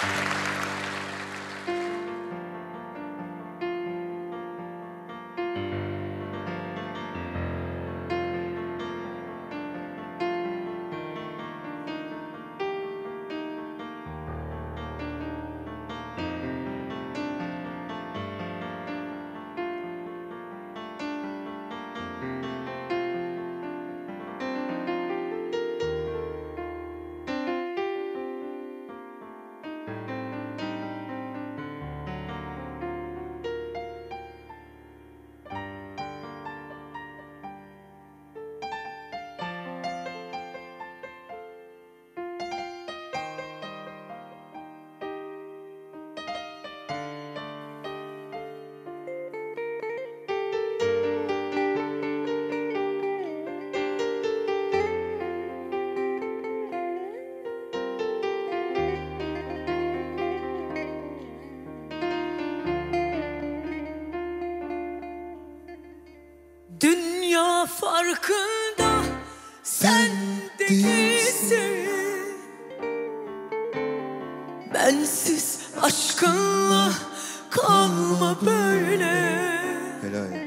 Dünya farkında sen değilsin. Bensiz aşkınla kalma böyle. Helal.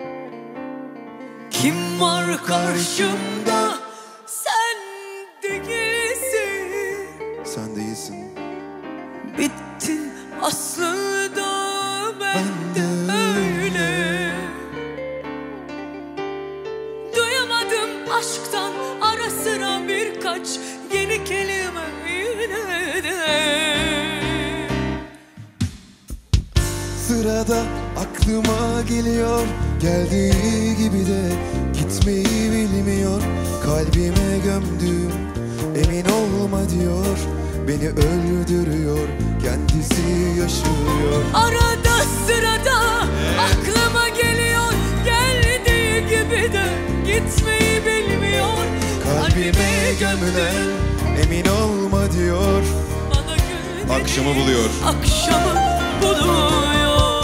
Kim var karşımda sen değilsin. Sen değilsin. Bittin aslında ben de öyle. Duyamadım aşktan ara sıra birkaç yeni kelime yine de. Sırada aklıma geliyor, geldiği gibi de gitmeyi bilmiyor. Kalbime gömdüm, emin olma diyor. Beni öldürüyor, kendisi yaşıyor. Arada sırada aklıma geliyor, geldiği gibi de gitmeyi bilmiyor. Kalbime gömülen emin olma diyor. Bana günleri Akşamı buluyor. Akşamı buluyor.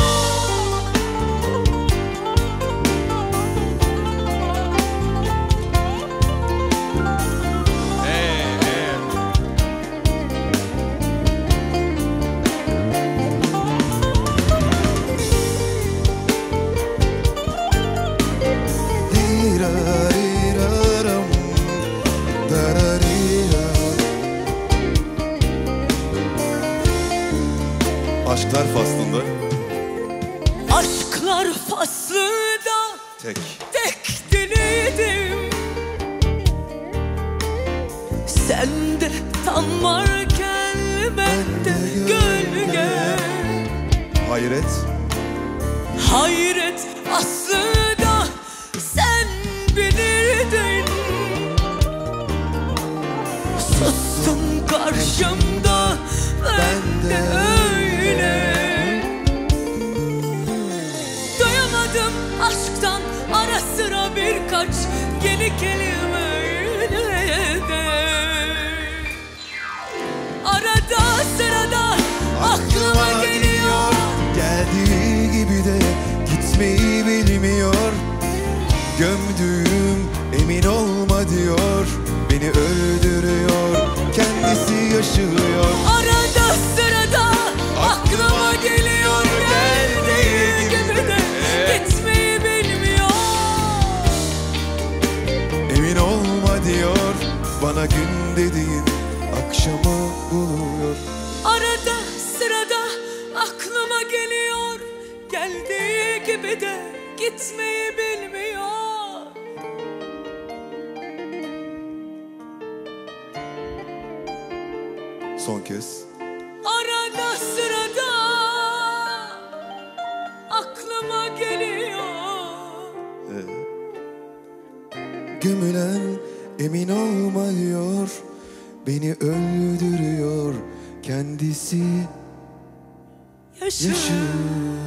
Aşklar faslında. Aşklar faslında tek diledim. Sende tan varken bende gölge. Hayret. Hayret aslında sen bilirdin. Sustun karşımda ben de öyle. Doyamadım aşktan ara sıra birkaç yeni kelime yine de. Arada sırada aklıma geliyor, geldiği gibi de gitmeyi bilmiyor. Gömdüğüm emin olma diyor. Beni öldürüyor, kendisi yaşıyor. Arada sırada aklıma geliyor, geldiği gibi de gitmeyi bilmiyor. Emin olma diyor, bana gün dediğin akşamı buluyor. Arada sırada aklıma geliyor, geldiği gibi de gitmeyi bilmiyor. Son kez. Arada sırada aklıma geliyor. Gömülen emin olma diyor. Beni öldürüyor, kendisi yaşıyor.